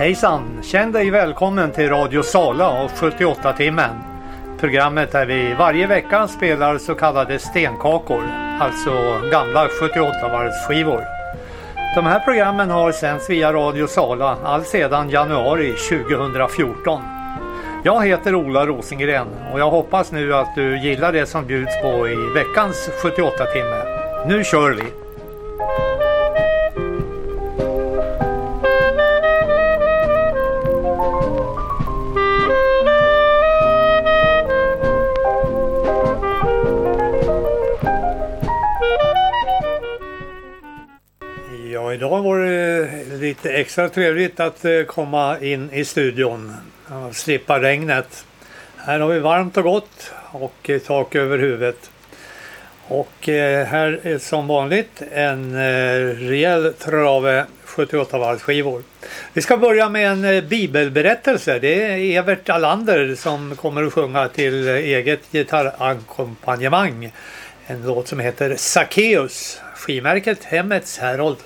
Hejsan, känn dig välkommen till Radio Sala och 78-timmen. Programmet där vi varje vecka spelar så kallade stenkakor, alltså gamla 78-varvsskivor. De här programmen har sänds via Radio Sala all sedan januari 2014. Jag heter Ola Rosengren och jag hoppas nu att du gillar det som bjuds på i veckans 78-timme. Nu kör vi! Ja, idag var det lite extra trevligt att komma in i studion och slippa regnet. Här har vi varmt och gott och tak över huvudet. Och här är som vanligt en rejäl trave 78-varvsskivor. Vi ska börja med en bibelberättelse. Det är Evert Alander som kommer att sjunga till eget gitarrackompanjemang. En låt som heter Sackeus, skivmärket Hemmets Herold.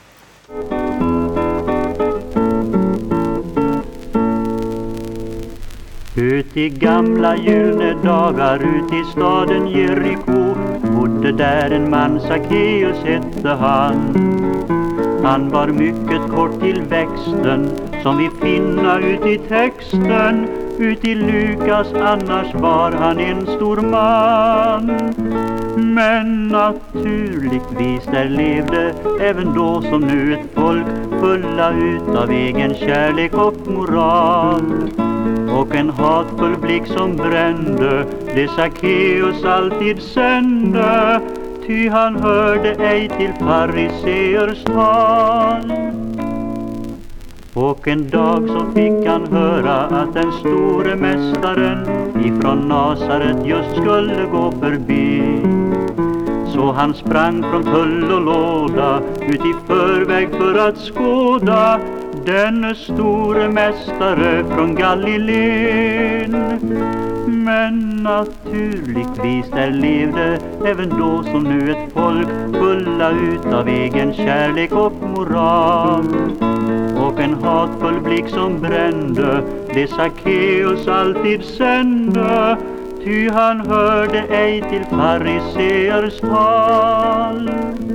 Ut i gamla gyllene dagar, ut i staden Jeriko, bodde där en man, Sackeus hette han. Han var mycket kort till växten, som vi finna ut i texten. Ut i Lukas, annars var han en stor man. Men naturligtvis där levde även då som nu ett folk fulla utav egen kärlek och moral. Och en hatfull blick som brände, det Sackeus alltid sände, ty han hörde ej till fariseers tal. Och en dag så fick han höra att den store mästaren ifrån Nasaret just skulle gå förbi. Så han sprang från tull och låda ut i förväg för att skåda den store mästare från Galileen. Men naturligtvis där levde även då som nu ett folk fulla utav egen kärlek och moral. Och en hatfull blick som brände, det Sackeus alltid sände, ty han hörde ej till fariseers tal.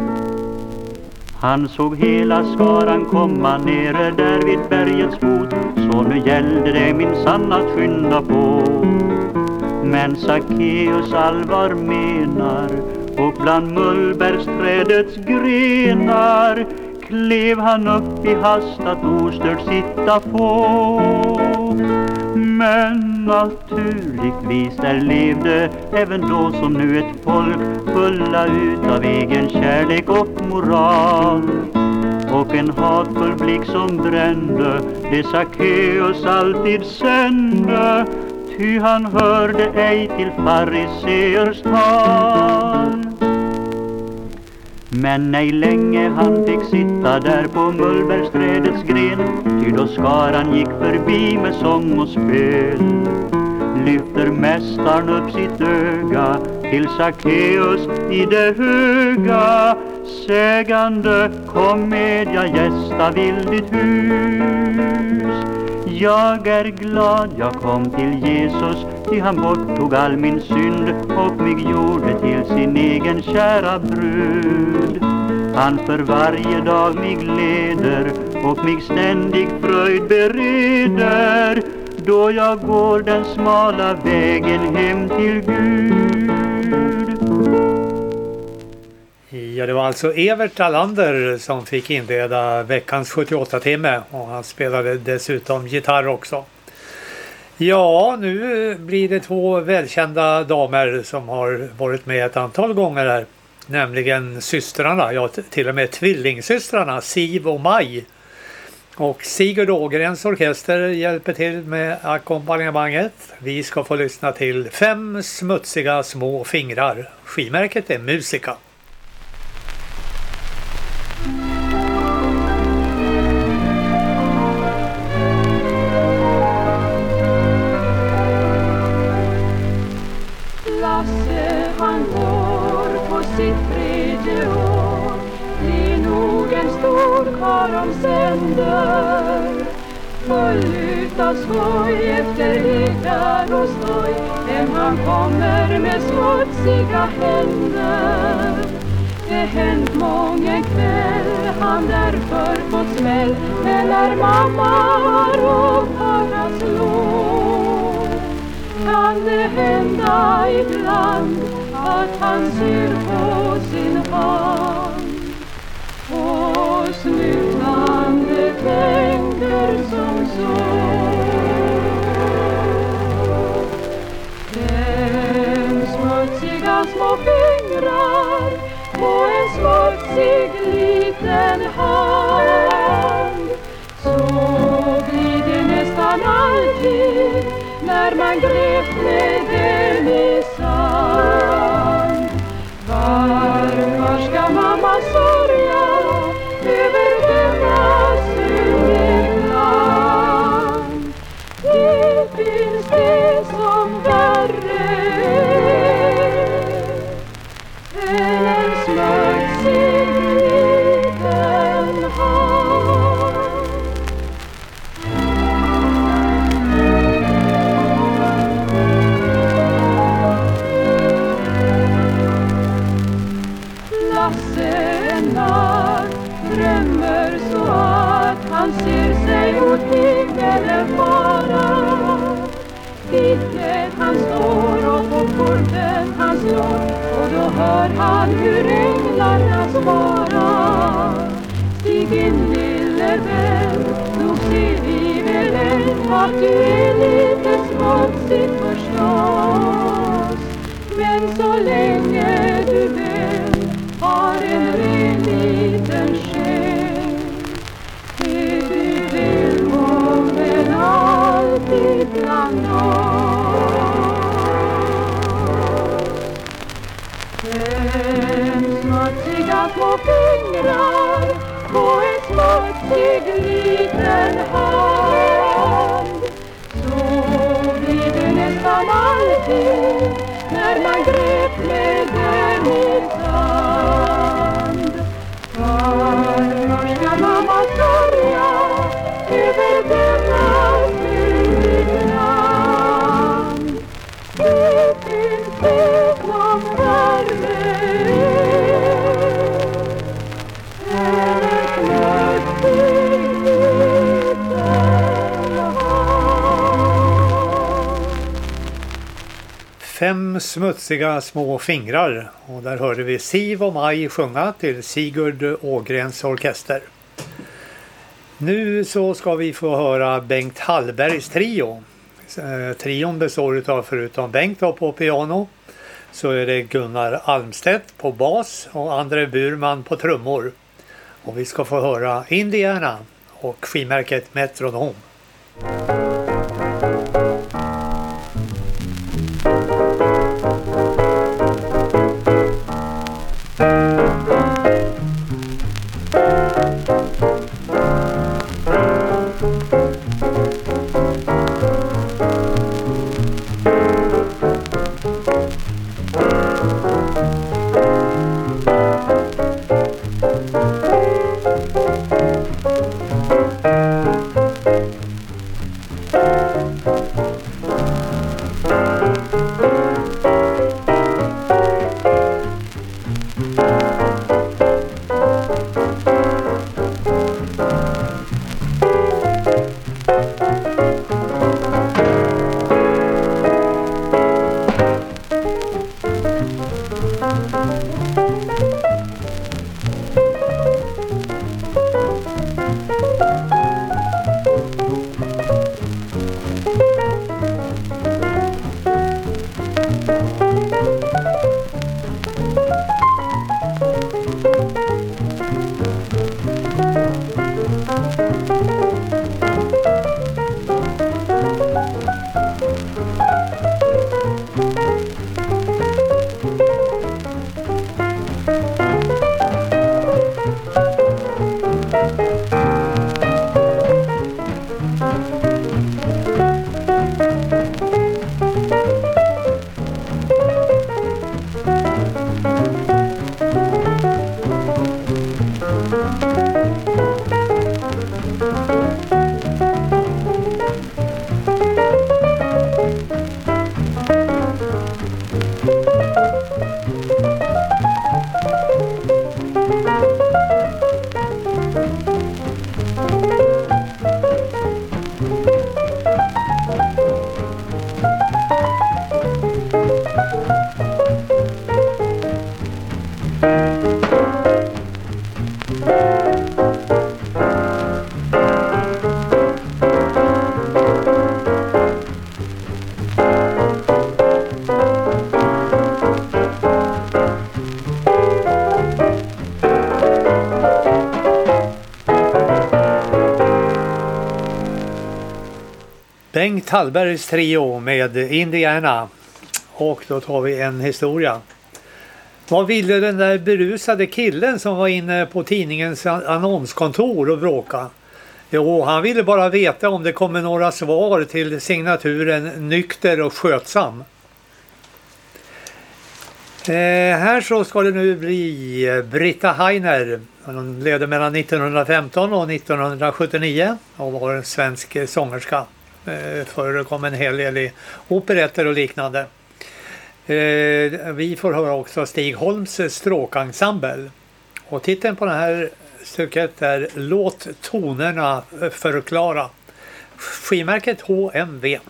Han såg hela skaran komma nere där vid bergets fot, så nu gällde det minsann att skynda på. Men Sackeus allvar menar, och bland mullbärsträdets grenar klev han upp i hast att ostört sitta få. Men naturligtvis där levde även då som nu ett folk fulla utav egen kärlek och moral. Och en hatfull blick som brände, det Sackeus alltid sände, ty han hörde ej till fariseers tal. Men ej länge han fick sitta där på mullbärsträdets gren, ty då skaran gick förbi med sång och spel. Lyfter mästaren upp sitt öga till Sackeus i det höga, sägande: kom med, jag gästa vill ditt hus. Jag är glad jag kom till Jesus, ty han borttog all min synd och mig gjorde till sin egen kära brud. Han för varje dag mig leder och mig ständig fröjd bereder, då jag går den smala vägen hem till Gud. Ja, det var alltså Evert Alander som fick inleda veckans 78-timme och han spelade dessutom gitarr också. Ja, nu blir det två välkända damer som har varit med ett antal gånger här. Nämligen systrarna, ja till och med tvillingsystrarna Siv och Maj. Och Sigurd Ågrens orkester hjälper till med ackompanjemanget. Vi ska få lyssna till 5 smutsiga små fingrar. Skivmärket är Musica. Lasse han går på sitt 3:e år. Det är nog en stor karl om sänder. full utav skoj efter lekar och stoj. Hem han kommer med smutsiga händer. Det hänt många kväll han därför fått smäll. Men när mamma har upphört att slå, kan det hända ibland att han syr på sin hand. Och slutande tänker som så: fem smutsiga små fingrar på en smutsig liten hand. Så blir det nästan alltid när man grep med den i sand. Varför ska mamma sörja över denna syndebland? Det finns det som värre än en smutsig liten hand. Lasse en natt drömmer så att han ser sig mot himmelen fara. Vittnet han står och på porten han slår, och då hör han hur änglarna svarar. Stig in lille vän, nog ser vi väl än att du är lite smutsigt förstås. Men så länge du väl har en ren liten själ, är du välkommen alltid bland oss. Fem smutsiga små fingrar på en smutsig liten hand. Så blir det nästan alltid när man grep med den i sand. Varför ska mamma sörja över denna syndebland? Det finns det som värre än ett smutsig liten hand. Fem smutsiga små fingrar, och där hörde vi Siv och Maj sjunga till Sigurd Ågrens orkester. Nu så ska vi få höra Bengt Hallbergs trio. Trion består av, förutom Bengt på piano, så är det Gunnar Almstedt på bas och André Burman på trummor. Och vi ska få höra Indiana och skivmärket Metronom. Bengt Hallbergs trio med Indiana. Och då tar vi en historia. Vad ville den där berusade killen som var inne på tidningens annonskontor och bråka? Jo, han ville bara veta om det kommer några svar till signaturen nykter och skötsam. Här så ska det nu bli Britta Heiner. Hon levde mellan 1915 och 1979 och var en svensk sångerska. Förekom en hel del i operetter och liknande. Vi får höra också Stig Holms stråkensemble. Och titeln på det här stycket är Låt tonerna förklara. Skivmärket HMV.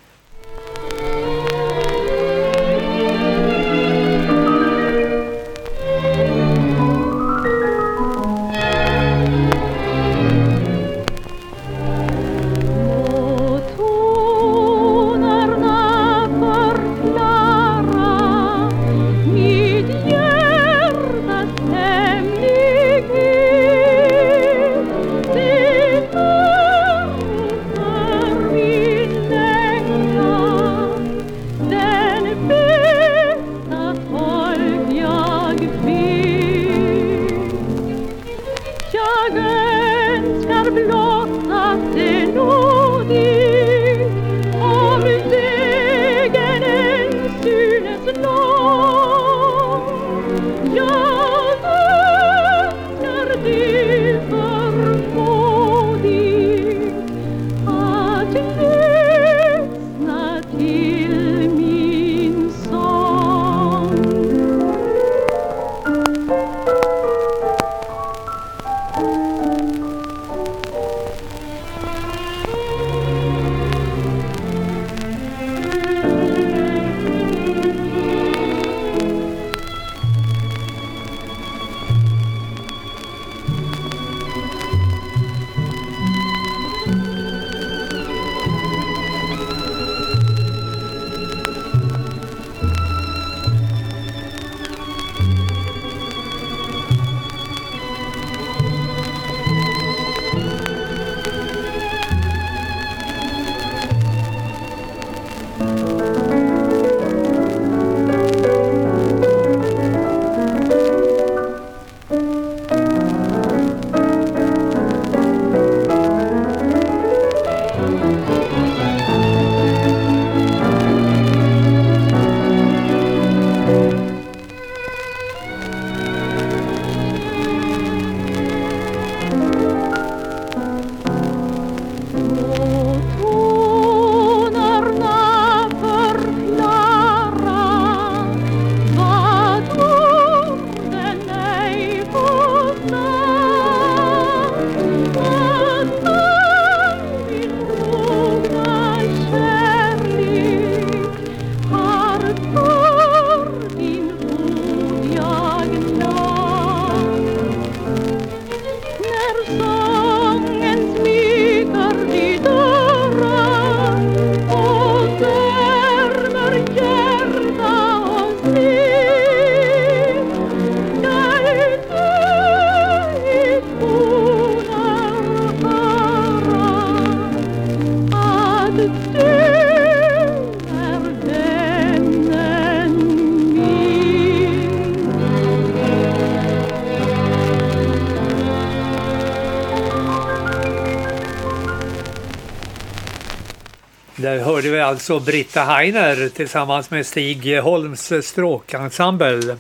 Där hörde vi alltså Britta Heiner tillsammans med Stig Holms stråkensemble.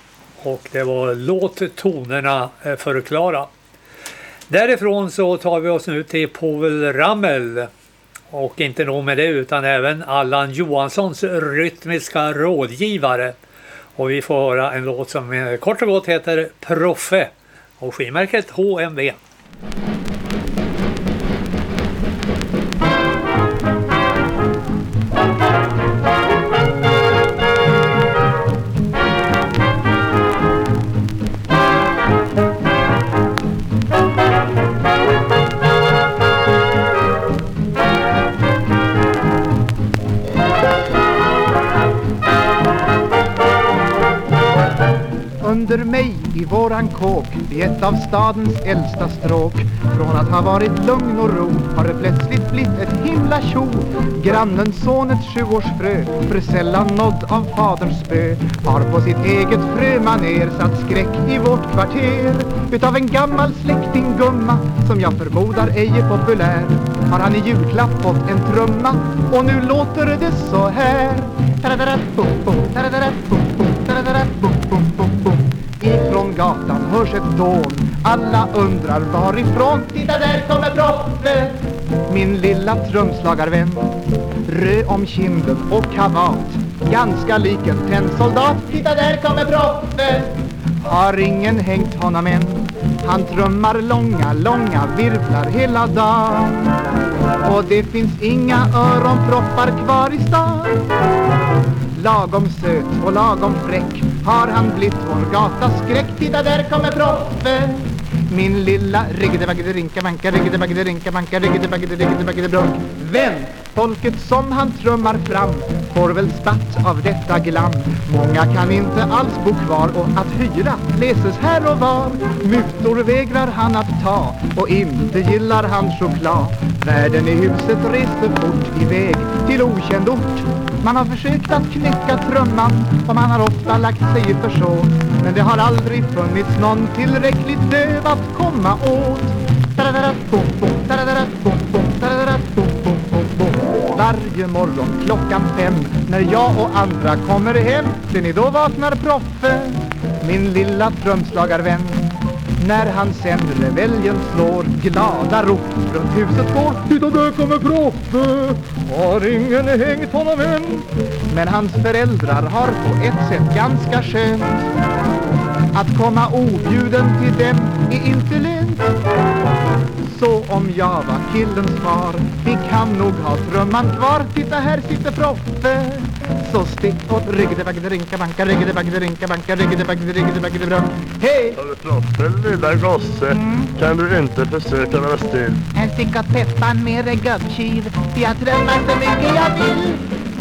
Och det var Låt tonerna förklara. Därifrån så tar vi oss nu till Povel Ramel. Och inte nog med det utan även Allan Johanssons rytmiska rådgivare. Och vi får höra en låt som kort och gott heter Proffe. Och skivmärket HMV. under mig i våran kåk i ett av stadens äldsta stråk. Från att ha varit lugn och ro har det plötsligt blivit ett himla tjo. Grannens son, ett 7-årsfrö, för sällan nådd av faderns spö, har på sitt eget frömaner satt skräck i vårt kvarter. Utav en gammal släkting gumma som jag förmodar ej är populär, har han i julklapp fått en trumma, och nu låter det så här. Ifrån gatan hörs ett dån, alla undrar varifrån. Titta, där kommer Proffe, min lilla trumslagarvän. Röd om kinden och kavat, ganska lik en tennsoldat. Titta, där kommer Proffe, har ingen hängt honom än. Han trummar långa, långa virvlar hela dagen, och det finns inga öronproppar kvar i stan. Lagom söt och lagom fräck har han blivit vår gatas skräck. Titta, där kommer Proffe, min lilla riggedebagderinka-banka, riggedebagderinka-banka, riggedebagderinka-banka-brunk. Vän, folket som han trummar fram får väl spatt av detta glam. Många kan inte alls bo kvar, och att hyra läses här och var. Mutor vägrar han att ta, och inte gillar han choklad. Värden i huset reser fort iväg till okänd ort. Man har försökt att knäcka trumman, och man har ofta lagt sig i försåt, men det har aldrig funnits någon tillräckligt döv att komma åt. Varje morgon klockan 5, när jag och andra kommer hem, ser ni, då vaknar Proffe, min lilla trumslagarvän. När han sen reveljen slår, glada rop runt huset går. Titta, där kommer Proffe, har ingen hängt honom än. Men hans föräldrar har på ett sätt ganska skönt. Att komma objuden till dem är inte lönt. Så om jag var killens far, fick han nog ha trumman kvar. Titta, här sitter Proffe, så stick åt riggedebagderinka-banka, riggedebagderinka-banka, riggedebagderinka-banka. Hej! Har du Proffe, lilla gosse? Kan du inte försöka vara still? En stick åt peppan med en gubbkiv, för jag trummar så mycket jag vill.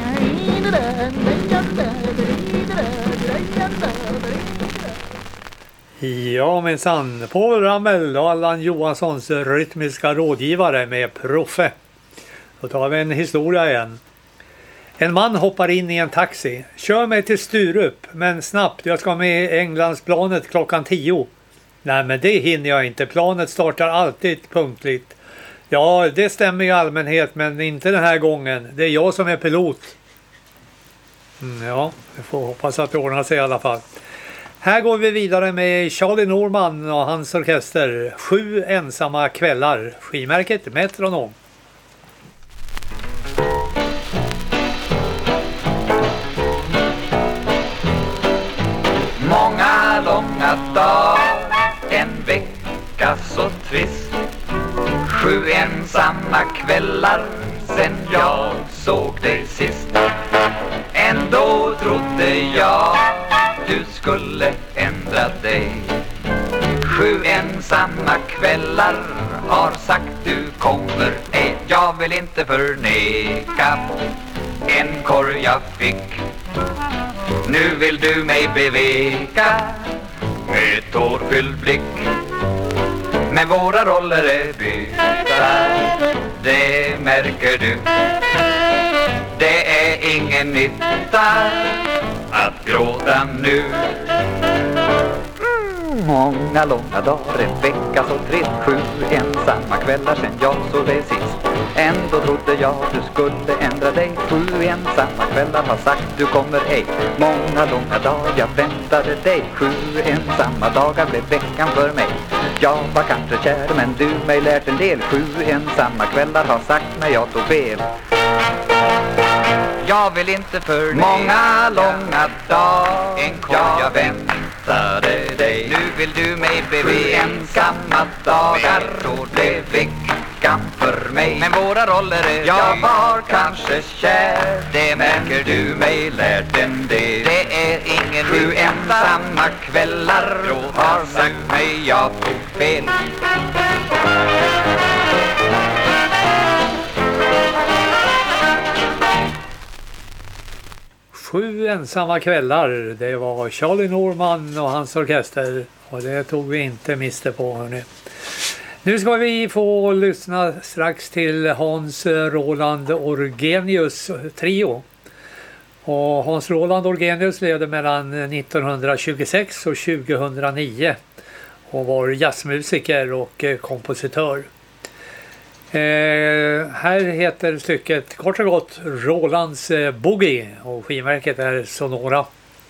Ja, minsann. Paul Ramel och Allan Johanssons rytmiska rådgivare med Proffe. Då tar vi en historia igen. En man hoppar in i en taxi. Kör mig till Sturup, men snabbt. Jag ska med Englandsplanet klockan 10. Nej, men det hinner jag inte. Planet startar alltid punktligt. Ja, det stämmer i allmänhet, men inte den här gången. Det är jag som är pilot. Ja, vi får hoppas att det ordnar sig i alla fall. Här går vi vidare med Charlie Norman och hans orkester. 7 ensamma kvällar. Skivmärket Metronom. Många långa dagar, en vecka så trist. 7 ensamma kvällar sen jag såg dig sist. Ändå trodde jag du skulle ändra dig. 7 ensamma kvällar har sagt du kommer ej. Jag vill inte förneka en korg jag fick. Nu vill du mig beveka med tårfylld blick. Men våra roller är bytta, det märker du. Det är ingen nytta att gråta nu. Många långa dagar, en vecka så trist. 7 ensamma kvällar sen jag såg dig sist. Ändå trodde jag du skulle ändra dig. 7 ensamma kvällar har sagt du kommer ej. Många långa dagar jag väntade dig. 7 ensamma dagar blev veckan för mig. Jag var kanske kär men du mig lärt en del. 7 ensamma kvällar har sagt mig jag tog fel. Jag vill inte förneka många långa dagar, en korg jag väntade dig. Nu vill du mig beveka ensamma dagar, då det veckan för mig. Men våra roller är jag var kanske kär, det märker du mig lärt en del. Det är ingen 7 ensamma kvällar, har sagt mig jag tog fel. 7 ensamma kvällar. Det var Charlie Norman och hans orkester. Och det tog vi inte miste på, hörni. Nu ska vi få lyssna strax till Hans Roland Orgenius trio. Och Hans Roland Orgenius levde mellan 1926 och 2009 och var jazzmusiker och kompositör. Här heter stycket kort och gott Rolands Boogie och skivmärket är Sonora.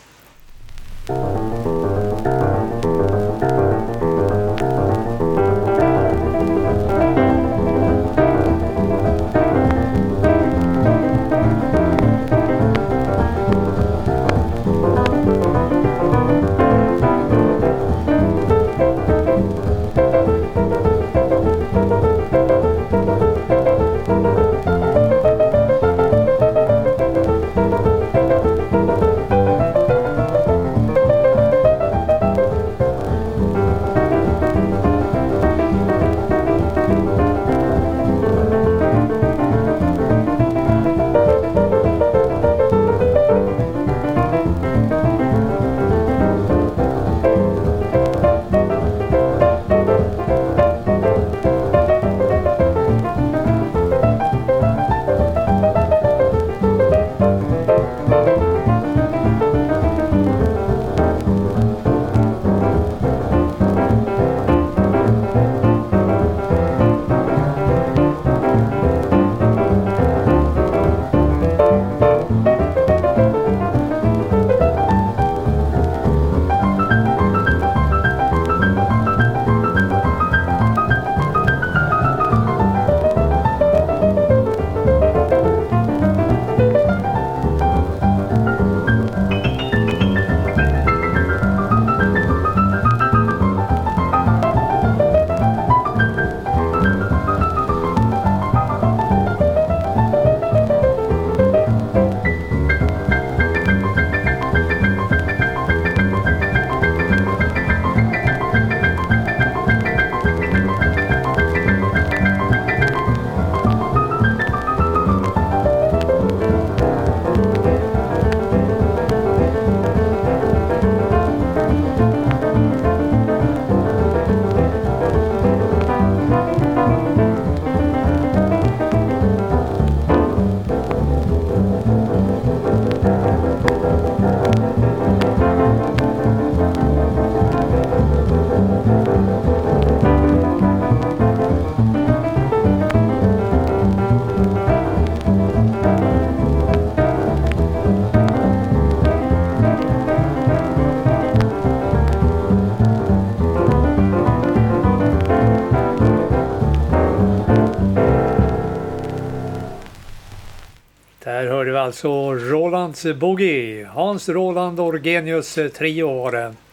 Alltså Rolands Boogie, Hans Roland Orgenius trio var det.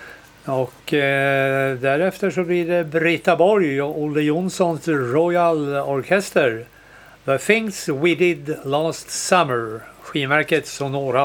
Och därefter så blir det Britta Borg och Olle Jonssons Royal Orchester. The Things We Did Last Summer, skivmärket Sonora.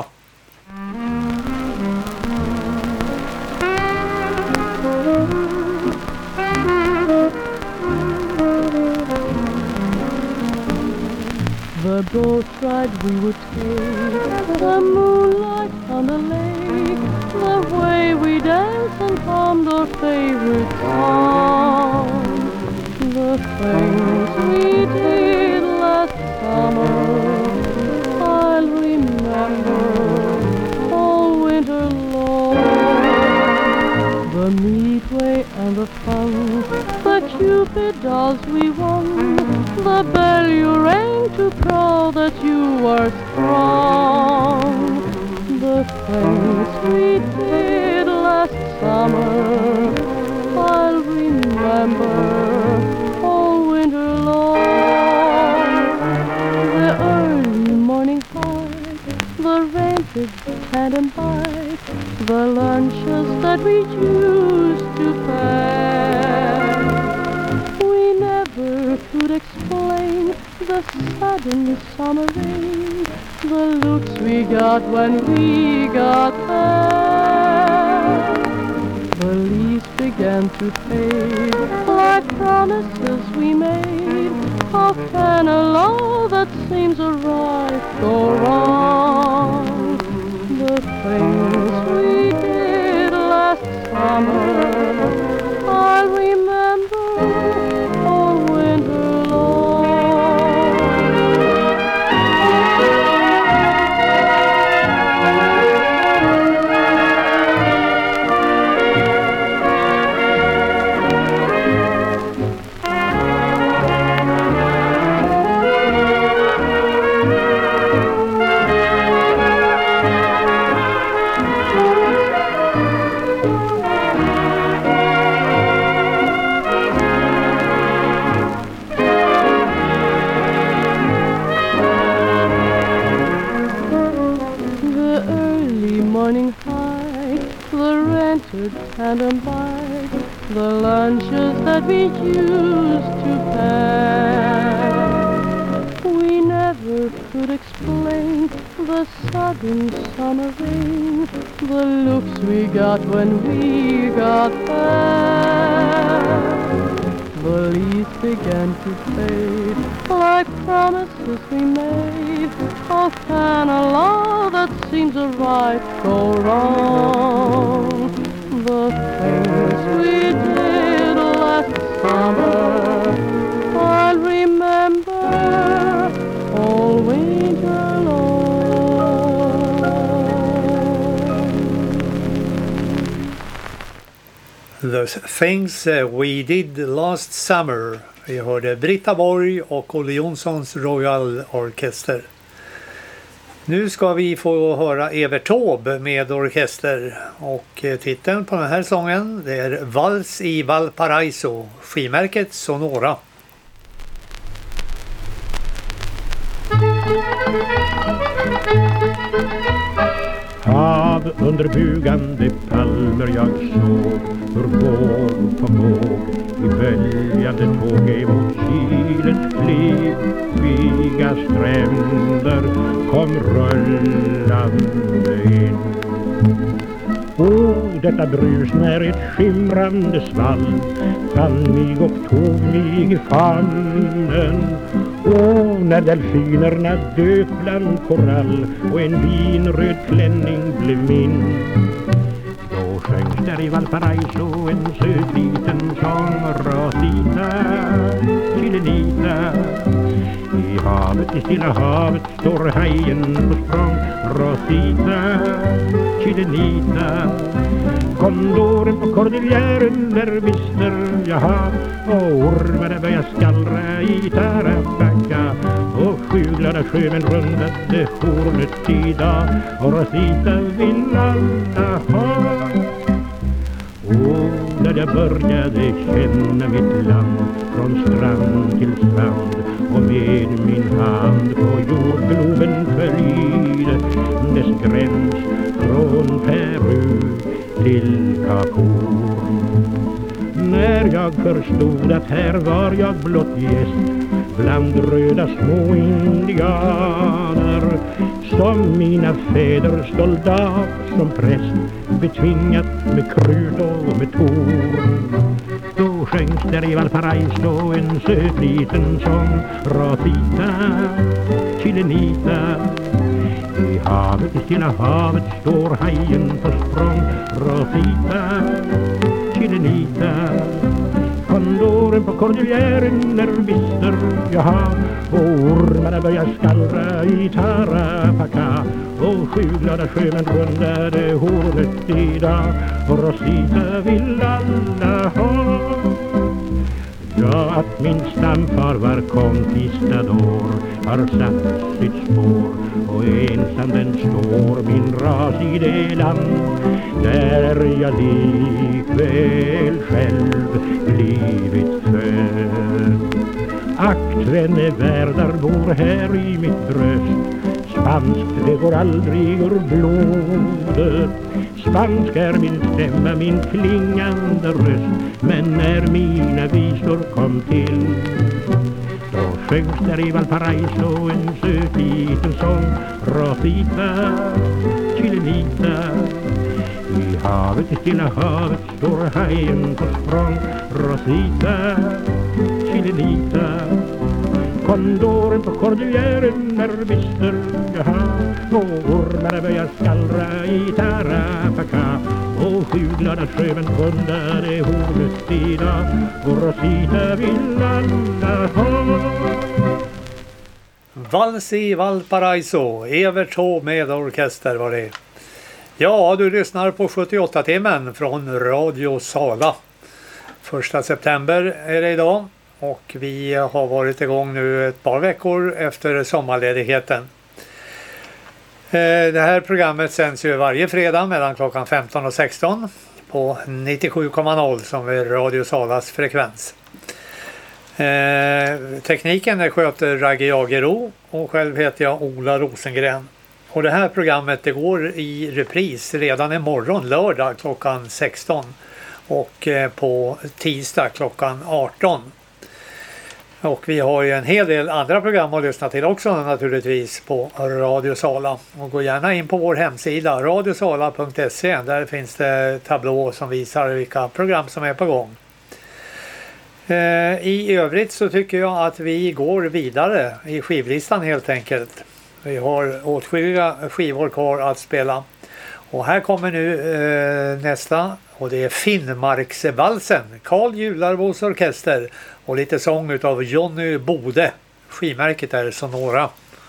The boat ride we would take, the moonlight on the lake, the way we danced and hummed our favorite song. The things we did last summer, I'll remember all winter long. The Midway and the fun, the Cupid dolls we won, the bell you rang to crow that you are strong. The things we did last summer, I'll remember all winter long. The early morning hike, the rented tandem bike, the lunches that we used to pack. We never could explain the sudden summer rain, the looks we got when we got back. The leaves began to fade like promises we made. How can a love that seems right go wrong? things we did last summer, I'll remember all winter long. Morning high, the rented tandem bike, the lunches that we used to pack. We never could explain the sudden summer rain, the looks we got when we got back. The leaves began to fade like promises we made. How can a love that seems right go wrong? The things we did last summer, I'll remember all winter long. The things we did last summer. Vi hörde Britta Borg och Olle Jonssons Royal Orkester. Nu ska vi få höra Evert Taube med orkester, och titeln på den här sången det är Vals i Valparaiso, skivmärket Sonora. Hav under bugande palmer jag såg hur våg på våg i böljande tåg emot Kilens klippiga stränder kom rullande in. Detta brus när ett skimrande svall fann mig och tog mig i famnen. När delfinerna dök bland korall och en vinröd klänning blev min. Då sjöngs där i Valparaiso en söt liten sång, Rosita, Chilenita. I havet, i stilla havet står hajen på språng, Rosita, Chilenita. Kondoren på kordillären där visste jag hav, och ormarna börjar skallra i Tarapacá. Och sju glada sjömän rundade hornet idag, och Rosita vill alla ha. När jag började känna mitt land från strand till strand, och med min hand på jordgloben följde dess gräns från Peru till Kap Horn. När jag förstod att här var jag blott gäst bland röda små indianer, som mina fäder soldat som präst betvingat med krut och med torn. Då sjöngs där i Valparaiso en söt liten sång, Rosita, Chilenita. I havet, i stilla havet står hajen på språng, Rosita, Chilenita. Kondoren på kordillären är bister jag har, och ormarna börjar skallra i Tarapacá. Och sju glada sjömän rundade hornet idag, och Rosita vill alla ha. Ja, att min stamfar var conquistador har satt sitt spår, och ensam den står min ras i det land där jag likväl själv blivit född. Ack, tvenne världar bor här i mitt bröst, spanskt det går aldrig ur blodet. Spansk är min stämma, min klingande röst, men när mina visor kom till, då sjöngs där i Valparaiso en söt liten sång, Rosita, Chilenita. I havet, i stilla havet står hajen på språng, Rosita, Chilenita. kondoren på kordujären är bister. Och ormarna börjar skallra i Tarapacá. Och 7 glada sjömän rundade Hornestida. Och Rosita vill alla ha. Vals i Valparaiso, Evert H med orkester var det. Ja, du lyssnar på 78-timmen från Radio Sala. 1 september är det idag och vi har varit igång nu ett par veckor efter sommarledigheten. Det här programmet sänds ju varje fredag mellan klockan 15 och 16 på 97,0 som är Radio Salas frekvens. Tekniken sköter Ragge Jagero och själv heter jag Ola Rosengren. Och det här programmet det går i repris redan imorgon lördag klockan 16 och på tisdag klockan 18. Och vi har ju en hel del andra program att lyssna till också naturligtvis på Radio Sala. Och gå gärna in på vår hemsida radiosala.se. Där finns det tablå som visar vilka program som är på gång. I övrigt så tycker jag att vi går vidare i skivlistan helt enkelt. Vi har åtskilliga skivor kvar att spela. Och här kommer nu nästa och det är Finnmarksvalsen. Carl Jularvås orkester och lite sång utav Johnny Bode. Skivmärket är Sonora.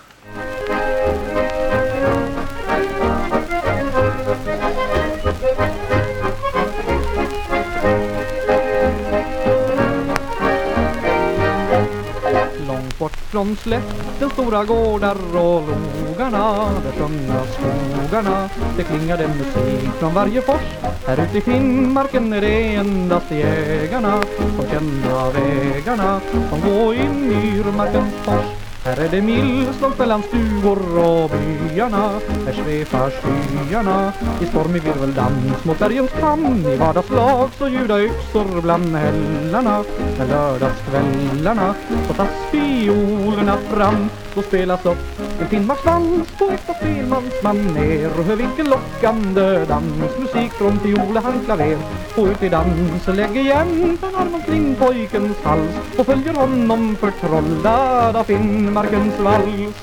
Bort från slätten, stora gårdar och logarna, där sjunga skogarna, det klingade musik från varje fors. Här ute i Finnmarken är det endast jägarna som känner vägarna, som går i myrmarkens fors. Här är det milslångt mellan stugor och byarna, här svävar skyarna i stormig virveldans mot bergens kam. I vardagslag så ljuda yxor bland hällarna, när lördagskvällarna så tas fiolerna fram. Då spelas upp en Finnmarksvals på ett av spelmansmaner. Och hör vilken lockande dansmusik från fiol och handklaver. Och ut i dans lägger jämt en arm omkring pojkens hals och följer honom förtrollad av Finnmarkens vals.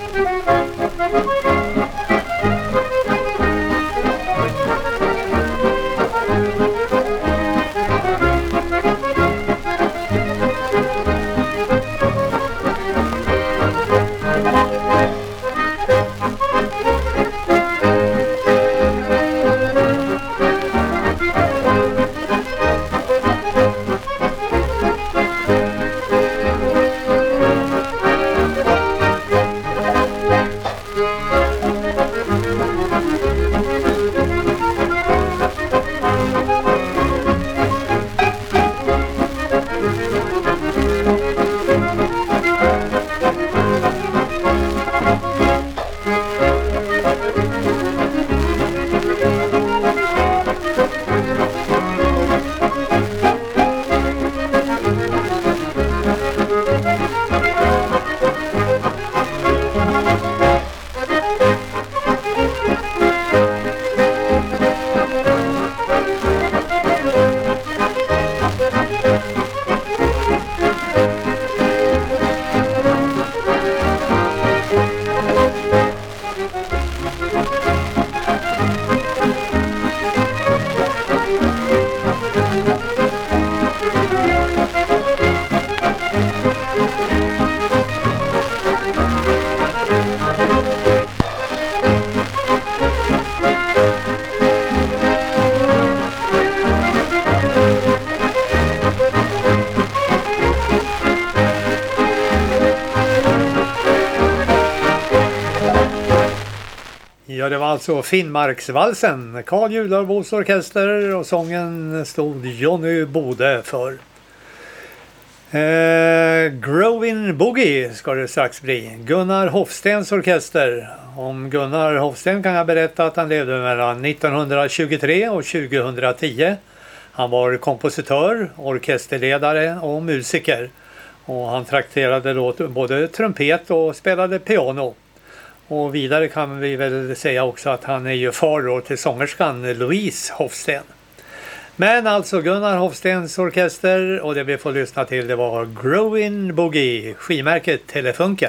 Ja, det var alltså Finnmarksvalsen. Carl Jularvås orkester och sången stod Johnny Bode för. Growing Boogie ska det strax bli. Gunnar Hofstens orkester. Om Gunnar Hofsten kan jag berätta att han levde mellan 1923 och 2010. Han var kompositör, orkesterledare och musiker. Och han trakterade då både trumpet och spelade piano. Och vidare kan vi väl säga också att han är ju far då till sångerskan Louise Hofsten. Men alltså Gunnar Hofstens orkester, och det vi får lyssna till det var Growin' Boogie, skivmärket Telefunken.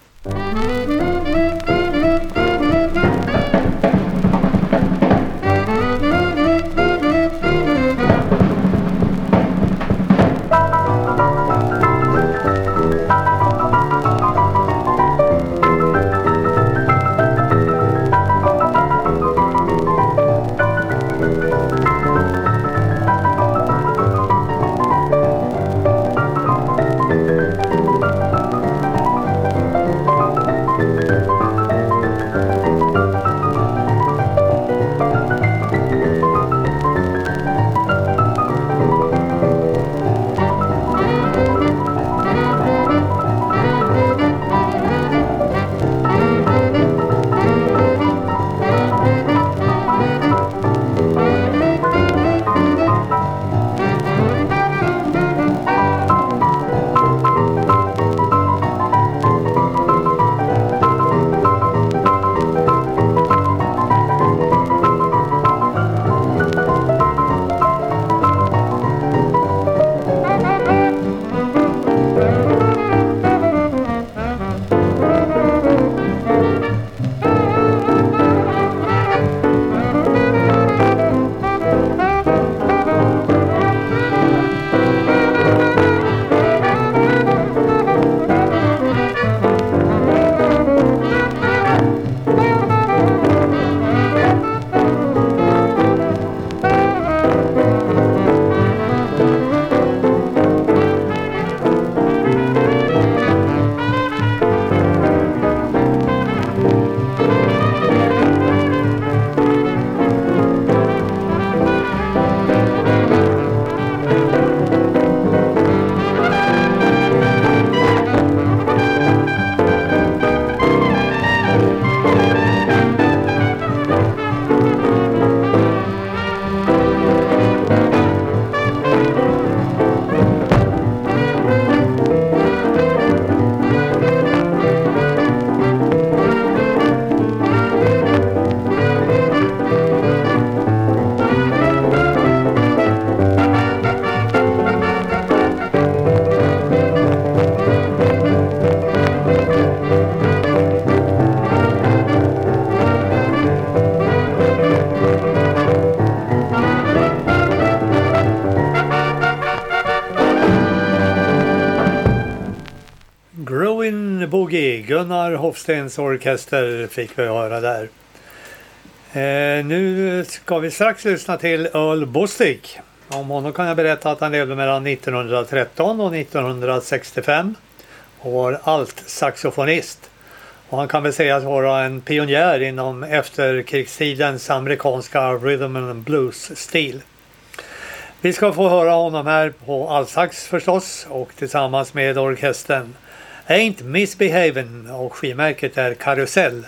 Boogie, Gunnar Hofstens orkester fick vi höra där. Nu ska vi strax lyssna till Earl Bostic. Om honom kan jag berätta att han levde mellan 1913 och 1965 och var alt-saxofonist. Och han kan väl sägas vara en pionjär inom efterkrigstidens amerikanska rhythm and blues-stil. Vi ska få höra honom här på altsax förstås och tillsammans med orkestern Ain't Misbehavin' och skivmärket är Karusell.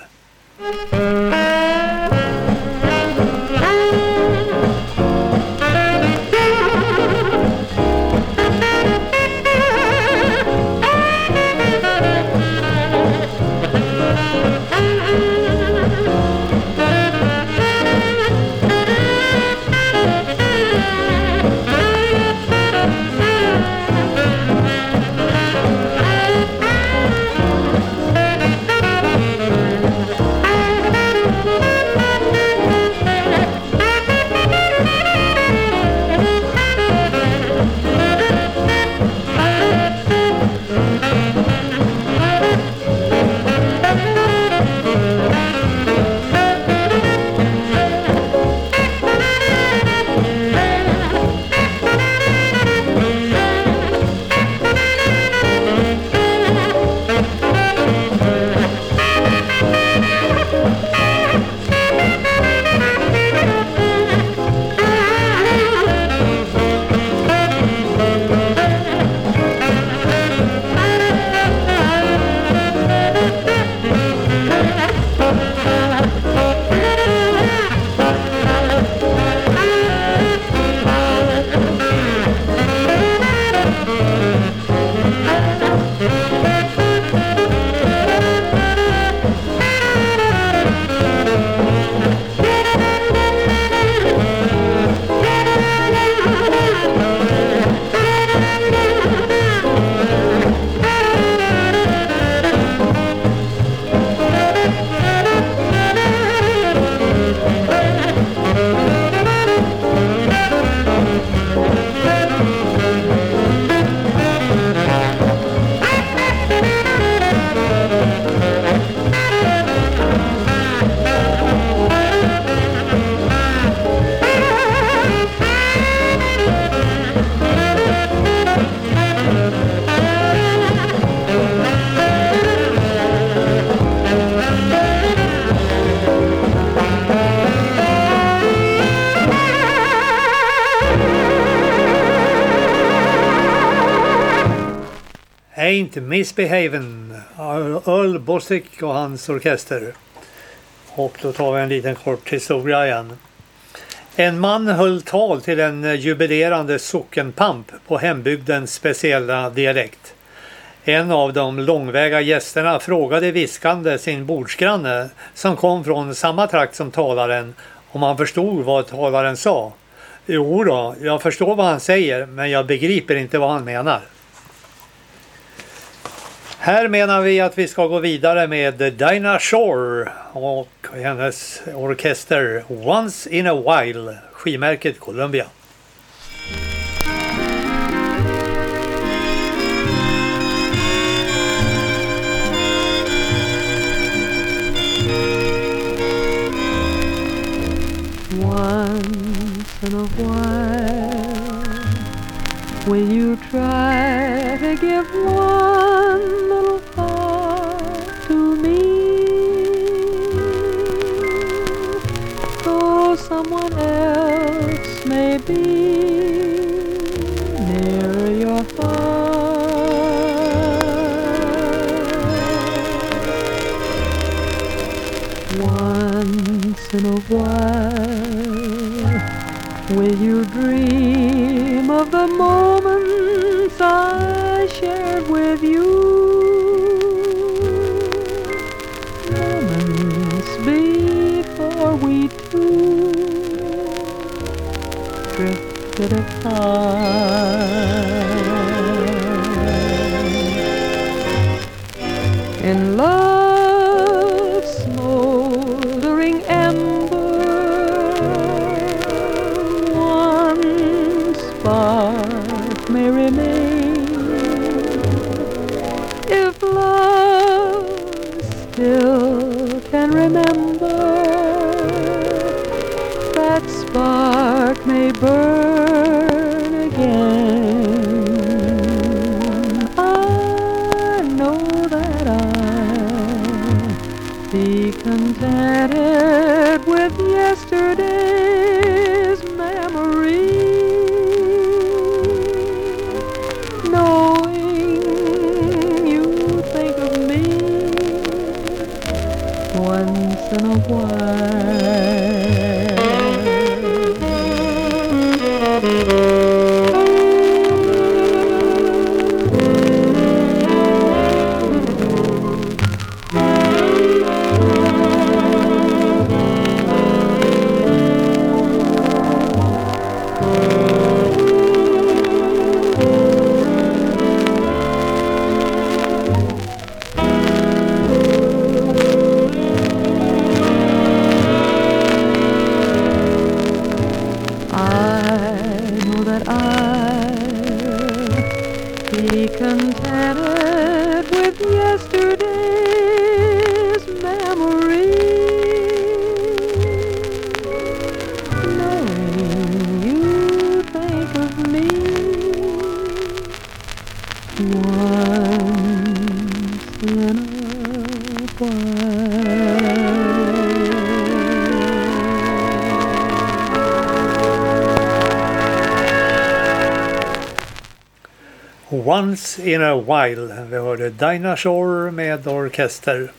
Ain't Misbehavin', Earl Bosick och hans orkester. Och då tar vi en liten kort historia igen. En man höll tal till en jubilerande sockenpamp på hembygdens speciella dialekt. En av de långväga gästerna frågade viskande sin bordsgranne som kom från samma trakt som talaren om han förstod vad talaren sa. Jo då, jag förstår vad han säger men jag begriper inte vad han menar. Här menar vi att vi ska gå vidare med Dinah Shore och hennes orkester Once in a While, skivmärket Columbia. Once in a while, will you try to give one little thought to me? Though someone else may be near your heart, once in a while, will you dream of the moments I shared with you? Moments before we two drifted apart. In love's smoldering ember, one spark may remain. If love still can remember, that spark may burn again. I know that I'll be contented with yesterday's memory, knowing you think of me once in a while. Contented with yesterday's memory, knowing you think of me once in a while. Once in a While. Vi hörde Dinah Shore med orkester.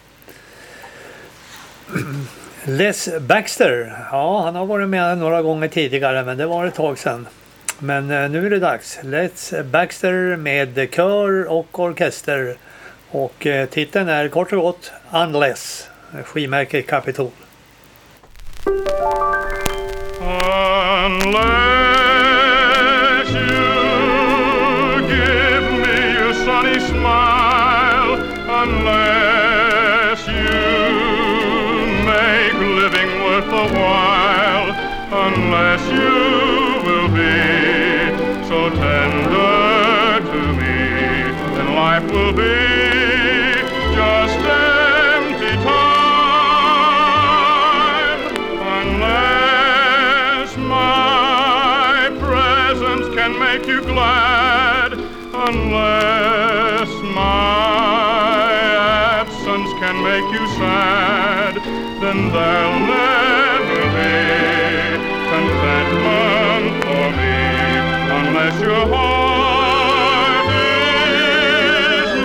Les Baxter. Ja, han har varit med några gånger tidigare men det var ett tag sedan. Men nu är det dags. Les Baxter med kör och orkester. Och titeln är kort och gott Unless. Skivmärket Capitol. Unless you give me your sunny smile, unless you make living worth the while, unless you will be so tender to me, then life will be just empty time. Unless my presence can make you glad, unless my absence can make you sad, then there'll never be contentment for me, unless your heart is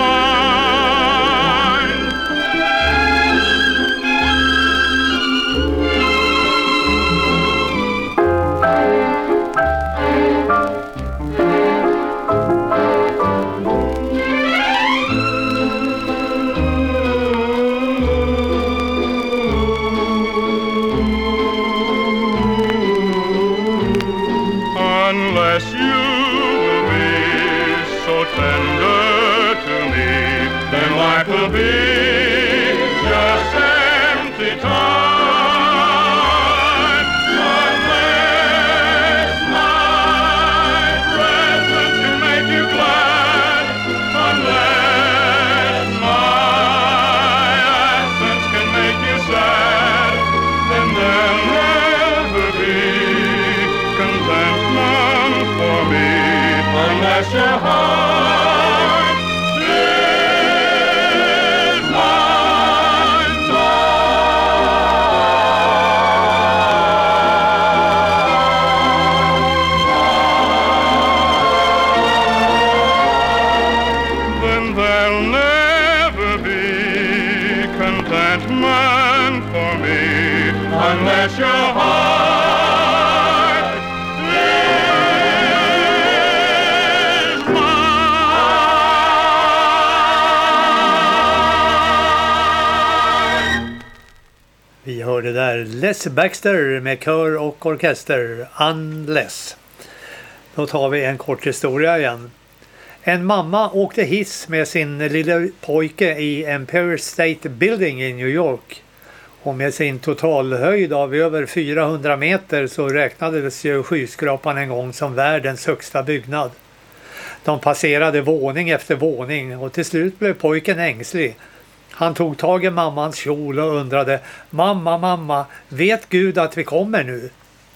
you will be so tender to me, then life will be just empty time. Unless my presence can make you glad, unless my absence can make you sad, then there'll never be contentment for me, unless your heart is mine now. Then there'll never be contentment for me, unless your heart is mine. Vi hörde där Les Baxter med kör och orkester, Unless. Då tar vi en kort historia igen. En mamma åkte hiss med sin lilla pojke i Empire State Building i New York. Och med sin totalhöjd av över 400 meter så räknades ju skyskrapan en gång som världens högsta byggnad. De passerade våning efter våning och till slut blev pojken ängslig. Han tog tag i mammans kjol och undrade: Mamma, vet Gud att vi kommer nu?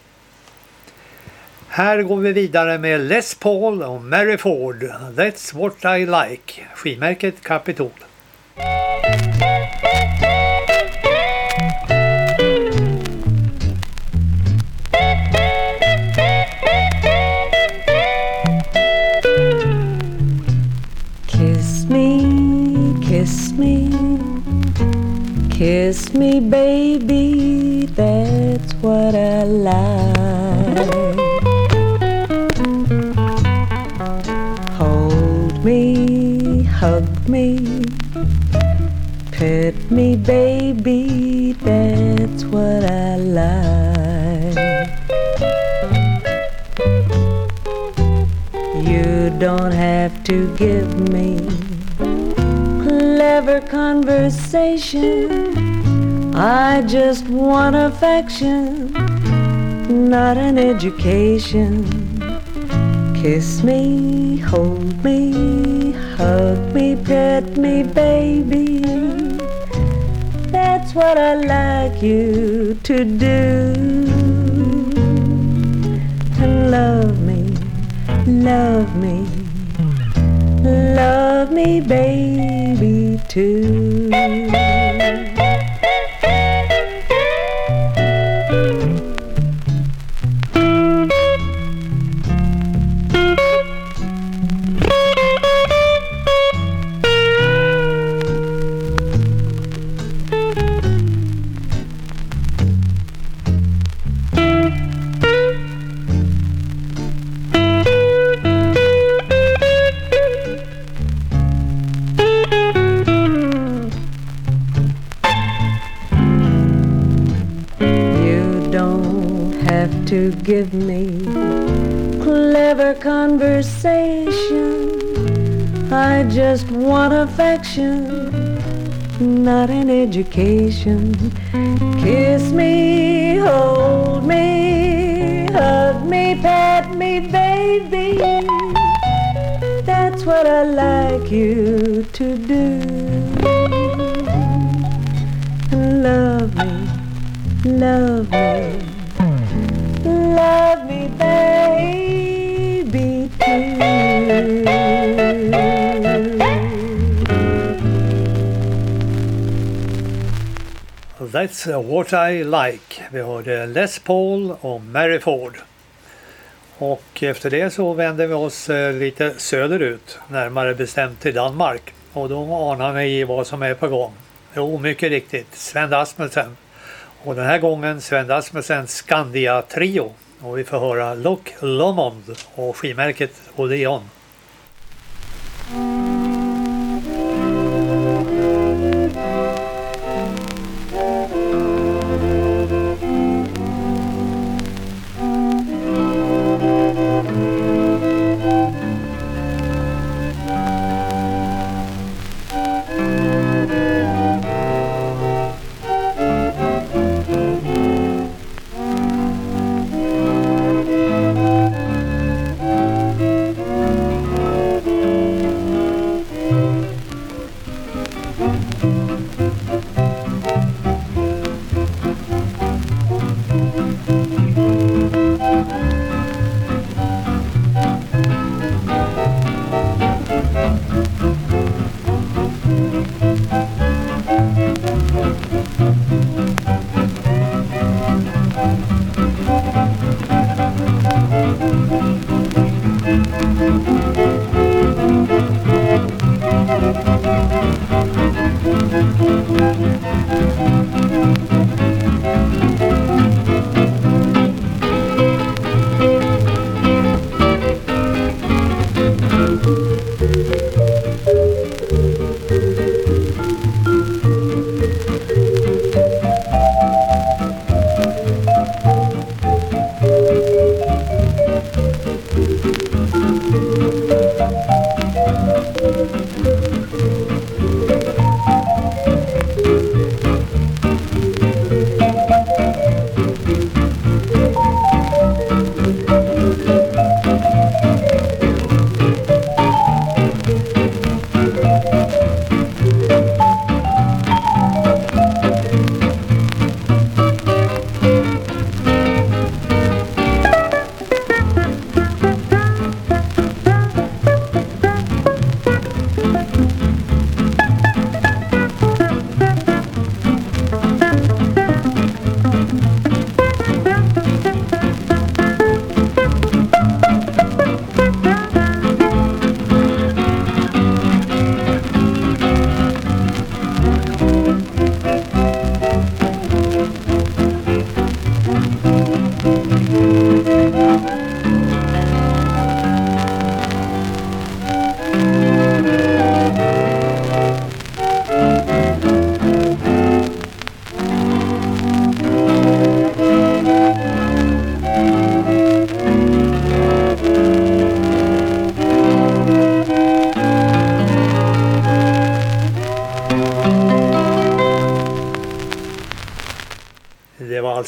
Här går vi vidare med Les Paul och Mary Ford. That's what I like. Skivmärket Capitol. Kiss me, kiss me, kiss me baby, that's what I like. Hold me, hug me, pet me baby, that's what I like. You don't have to give me clever conversation, I just want affection, not an education. Kiss me, hold me, hug me, pet me, baby. That's what I like you to do. And love me, love me, love me, baby, too. To give me clever conversation, I just want affection, not an education. Kiss me, hold me, hug me, pat me, baby. That's what I like you to do. Love me, love me, love me, baby, too. That's what I like. Vi hörde Les Paul och Mary Ford. Och efter det så vänder vi oss lite söderut, närmare bestämt till Danmark. Och då anar ni vad som är på gång. Jo, mycket riktigt, Sven Asmussen. Och den här gången Sven Asmussens Skandia Trio. Och vi får höra Loch Lomond och skivmärket Odeon.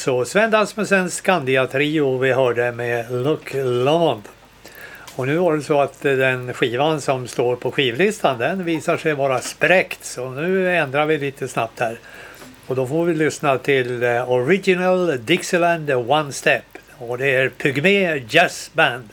alltså Sven Asmussens Skandia-trio vi hörde med Look Love. Och nu var det så att den skivan som står på skivlistan, den visar sig vara spräckt. Så nu ändrar vi lite snabbt här. Och då får vi lyssna till Original Dixieland One Step. Och det är Pygmé Jazz Band.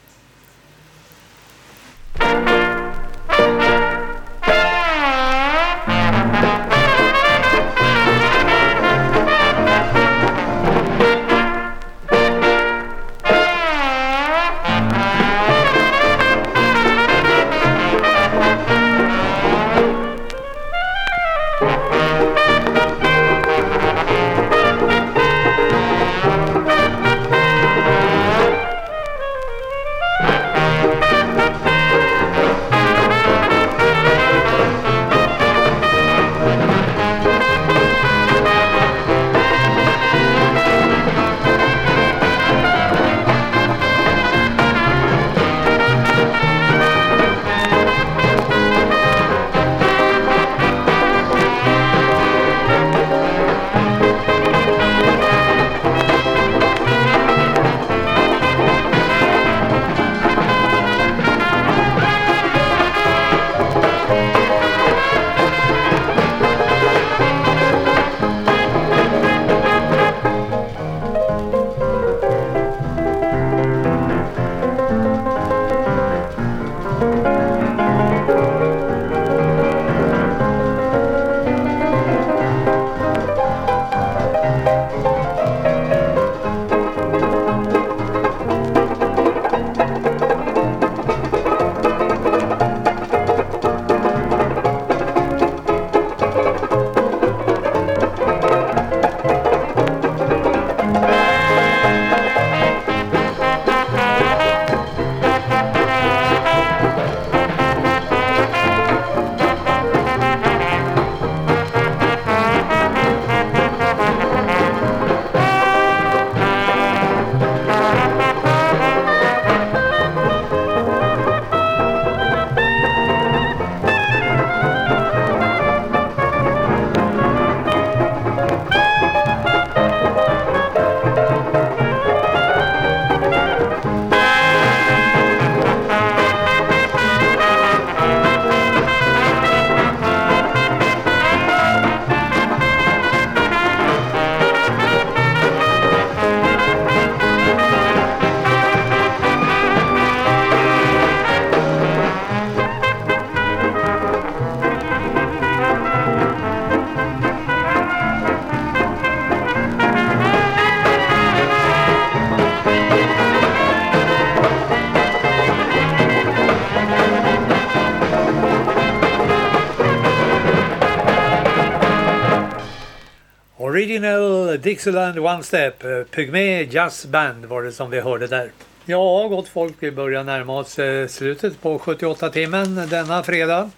Original Dixieland One Step, Pygmé Jazz Band var det som vi hörde där. Ja, gott folk, vi börjar närma oss slutet på 78-timmen denna fredag.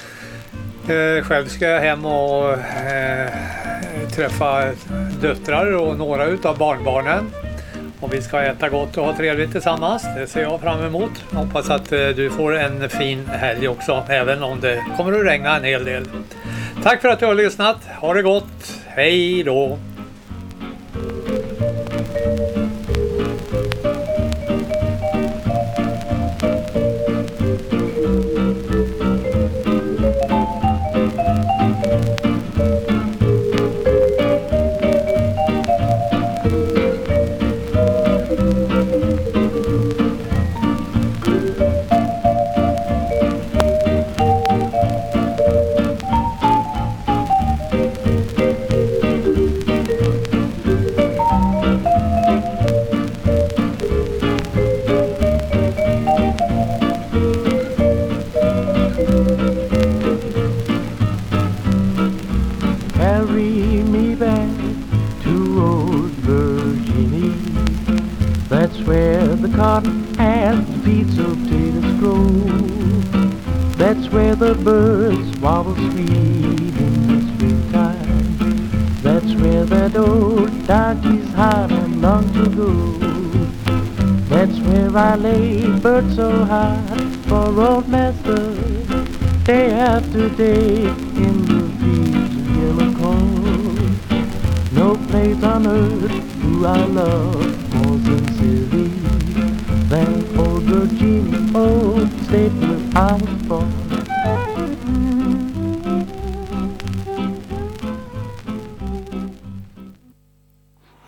Själv ska jag hem och träffa döttrar och några utav barnbarnen. Och vi ska äta gott och ha trevligt tillsammans. Det ser jag fram emot. Hoppas att du får en fin helg också, även om det kommer att regna en hel del. Tack för att du har lyssnat. Ha det gott. Hej då! The birds warble sweet in the springtime. That's where that old donkey's heart and long to go. That's where I lay bird so hard for old master, day after day in the fields of yellow corn. No place on earth do I love more sincerely than old Virginia, old state where I was born.